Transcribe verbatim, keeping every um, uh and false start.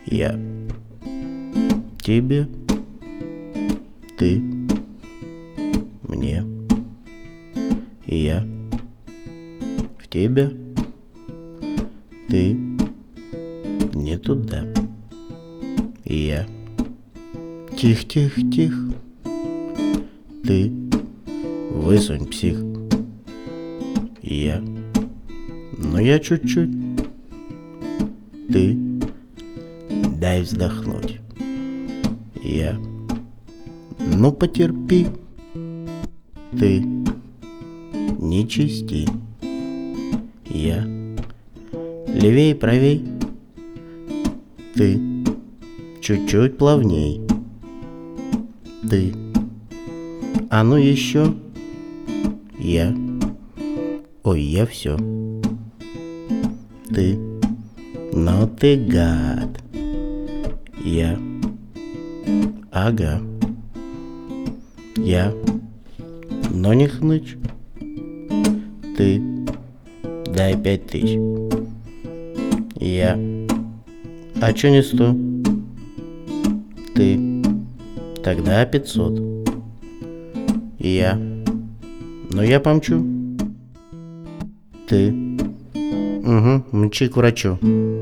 Я. Тебе. Ты. Мне. Я. В тебя. Ты. Не туда. Я. Тих, тих, тих. Ты. Высунь, псих. Я. Но я чуть-чуть. Ты. Дай вздохнуть. Я. Ну потерпи. Ты. Не чисти. Я. Левей, правей. Ты. Чуть-чуть плавней. Ты. А ну еще. Я. Ой, я все. Ты. Но ты гад. Я. Ага. Я. Но не хнычь. Ты. Дай пять тысяч. Я. А чё не сто? Ты. Тогда пятьсот. Я. Но я помчу. Ты. Угу, мчи к врачу.